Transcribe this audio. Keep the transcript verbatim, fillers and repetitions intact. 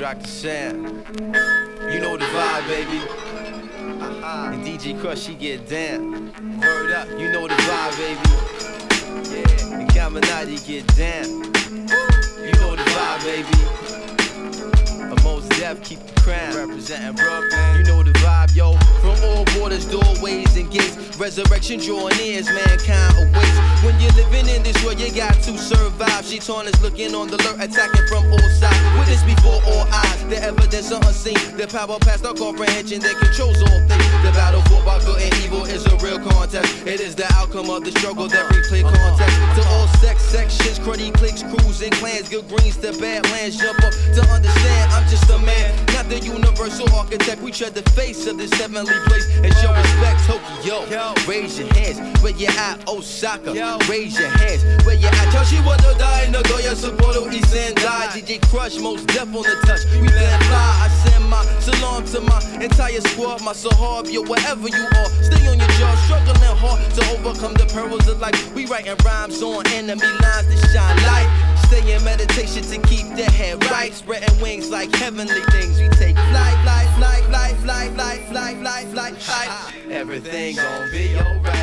rock the sound. You know the vibe, baby. Uh-huh. And D J Crush, she get down. Word up, you know the vibe, baby. Yeah, and Caminati get down. You know the vibe, baby. A Mos Def, keep the crown. Representing Brooklyn. You know the vibe, yo. From all borders, doorways, and gates. Resurrection drawing near as mankind awaits. When you're living in this world, you got to survive. Shaitan is looking on the alert, attacking from all sides. Witness before all eyes, the evidence are unseen. The power past our comprehension that controls all things. The battle for by good and evil is a real contest. It is the outcome of the struggle that we play context. To all sex sections, cruddy cliques, crews, and clans, good greens to bad lands. Jump up to understand, I'm just a man, not the universal architect. We tread the face of this heavenly place and show respect. Tokyo, raise your hands where you at. Osaka, raise your hands where you at. Tell she wanna die in the Goya Sapporo East End die. D J Crush, Mos Def on the touch. We then fly. I send my salam to my entire squad, my Sahabia, wherever you are. Stay on your job, struggling hard to overcome the perils of life. We writing rhymes on enemy lines to shine light. Stay in meditation to keep the head right. Spreading wings like heavenly things. We take flight, flight, flight, flight, flight, flight, flight, flight, flight, flight. Everything gon' be alright.